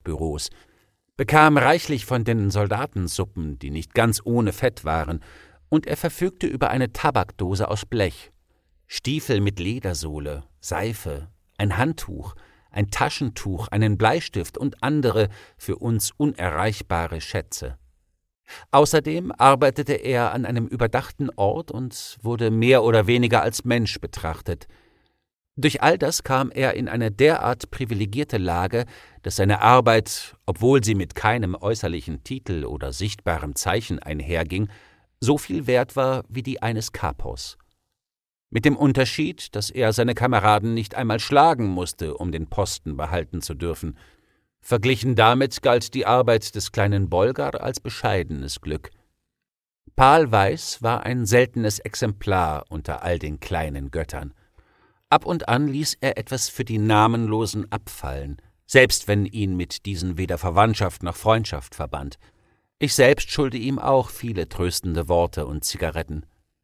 Arbeitsbüros, bekam reichlich von den Soldatensuppen, die nicht ganz ohne Fett waren, und er verfügte über eine Tabakdose aus Blech, Stiefel mit Ledersohle, Seife, ein Handtuch, ein Taschentuch, einen Bleistift und andere für uns unerreichbare Schätze. Außerdem arbeitete er an einem überdachten Ort und wurde mehr oder weniger als Mensch betrachtet. Durch all das kam er in eine derart privilegierte Lage, dass seine Arbeit, obwohl sie mit keinem äußerlichen Titel oder sichtbarem Zeichen einherging, so viel wert war wie die eines Kapos. Mit dem Unterschied, dass er seine Kameraden nicht einmal schlagen musste, um den Posten behalten zu dürfen. Verglichen damit galt die Arbeit des kleinen Bolgar als bescheidenes Glück. Pahl Weiß war ein seltenes Exemplar unter all den kleinen Göttern. Ab und an ließ er etwas für die Namenlosen abfallen, selbst wenn ihn mit diesen weder Verwandtschaft noch Freundschaft verband. Ich selbst schulde ihm auch viele tröstende Worte und Zigaretten.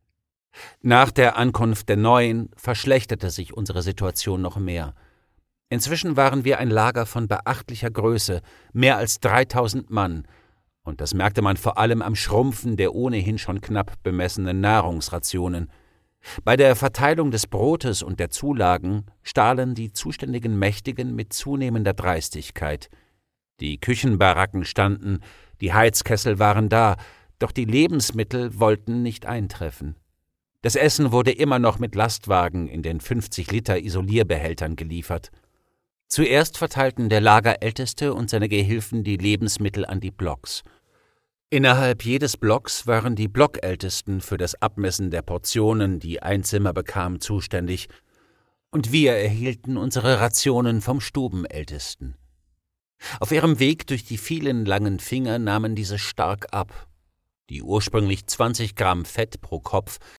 Nach der Ankunft der Neuen verschlechterte sich unsere Situation noch mehr. Inzwischen waren wir ein Lager von beachtlicher Größe, mehr als 3000 Mann, und das merkte man vor allem am Schrumpfen der ohnehin schon knapp bemessenen Nahrungsrationen. Bei der Verteilung des Brotes und der Zulagen stahlen die zuständigen Mächtigen mit zunehmender Dreistigkeit. Die Küchenbaracken standen, die Heizkessel waren da, doch die Lebensmittel wollten nicht eintreffen. Das Essen wurde immer noch mit Lastwagen in den 50-Liter-Isolierbehältern geliefert. Zuerst verteilten der Lagerälteste und seine Gehilfen die Lebensmittel an die Blocks. Innerhalb jedes Blocks waren die Blockältesten für das Abmessen der Portionen, die ein Zimmer bekam, zuständig, und wir erhielten unsere Rationen vom Stubenältesten. Auf ihrem Weg durch die vielen langen Finger nahmen diese stark ab. Die ursprünglich 20 Gramm Fett pro Kopf